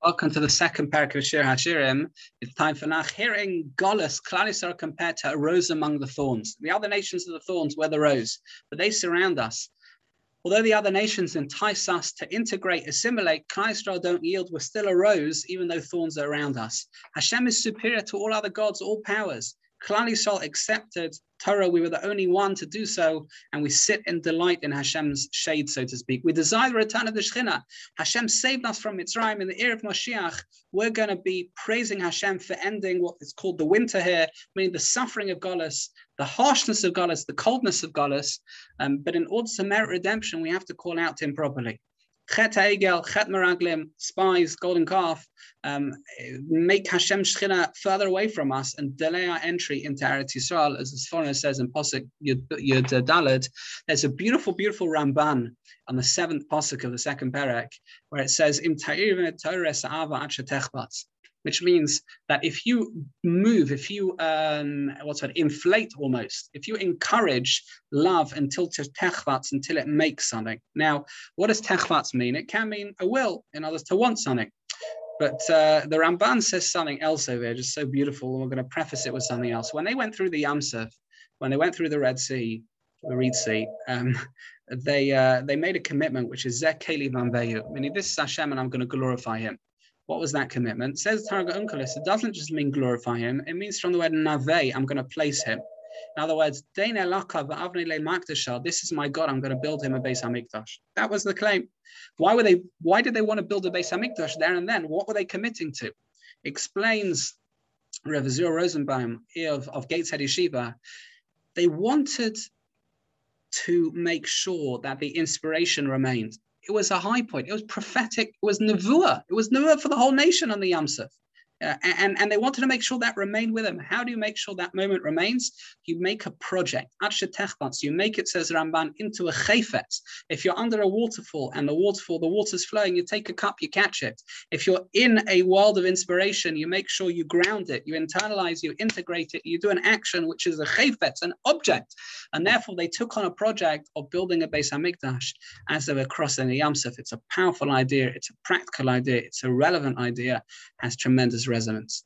Welcome to the second parak of Shir HaShirim. It's time for Nach. Hearing Golus, Klal Yisrael compared to a rose among the thorns. The other nations are the thorns, we're the rose, but they surround us. Although the other nations entice us to integrate, assimilate, Klal Yisrael don't yield. We're still a rose, even though thorns are around us. Hashem is superior to all other gods, all powers. Klal Yisrael accepted Torah. We were the only one to do so, and we sit in delight in Hashem's shade, so to speak. We desire the return of the Shekhinah. Hashem saved us from Mitzrayim in the era of Mashiach. We're going to be praising Hashem for ending what is called the winter here, meaning the suffering of Golus, the harshness of Golus, the coldness of Golus. But in order to merit redemption, we have to call out to Him properly. Chet Ha'egel, Chet Meraglim, spies, golden calf, make Hashem Shechina further away from us and delay our entry into Eretz Yisrael, as the Sforno says in Pasuk Yud Daled. There's a beautiful, beautiful Ramban on the 7th Pasuk of the second Perek, where it says, Im ta'ir v'torah sa'ava ad shetechbatz, which means that if you move, if you inflate almost, if you encourage love until it makes something. Now, what does techvatz mean? It can mean a will, in others to want something. But the Ramban says something else over here, just so beautiful, and we're going to preface it with something else. When they went through the Yam Suf, when they went through the Red Sea, the Reed Sea, they made a commitment, which is Zeh Keli Vanveyu, meaning this is Hashem and I'm going to glorify Him. What was that commitment? Says Targum Onkelos, it doesn't just mean glorify Him, it means from the word Naveh, I'm going to place Him. In other words, this is my God, I'm going to build Him a Beis HaMikdash. That was the claim. Why did they want to build a Beis HaMikdash there and then? What were they committing to? Explains Rav Zura Rosenbaum of Gateshead Yeshiva, they wanted to make sure that the inspiration remained. It was a high point. It was prophetic. It was nevuah. It was nevuah for the whole nation on the Yam Suf. And they wanted to make sure that remained with them. How do you make sure that moment remains? You make a project. You make it, says Ramban, into a chayfetz. If you're under a waterfall and the water's flowing, you take a cup, you catch it. If you're in a world of inspiration, you make sure you ground it, you internalize, you integrate it, you do an action, which is a chayfetz, an object. And therefore, they took on a project of building a Beis HaMikdash as they were crossing the Yam Suf. It's a powerful idea. It's a practical idea. It's a relevant idea. Has tremendous resonance.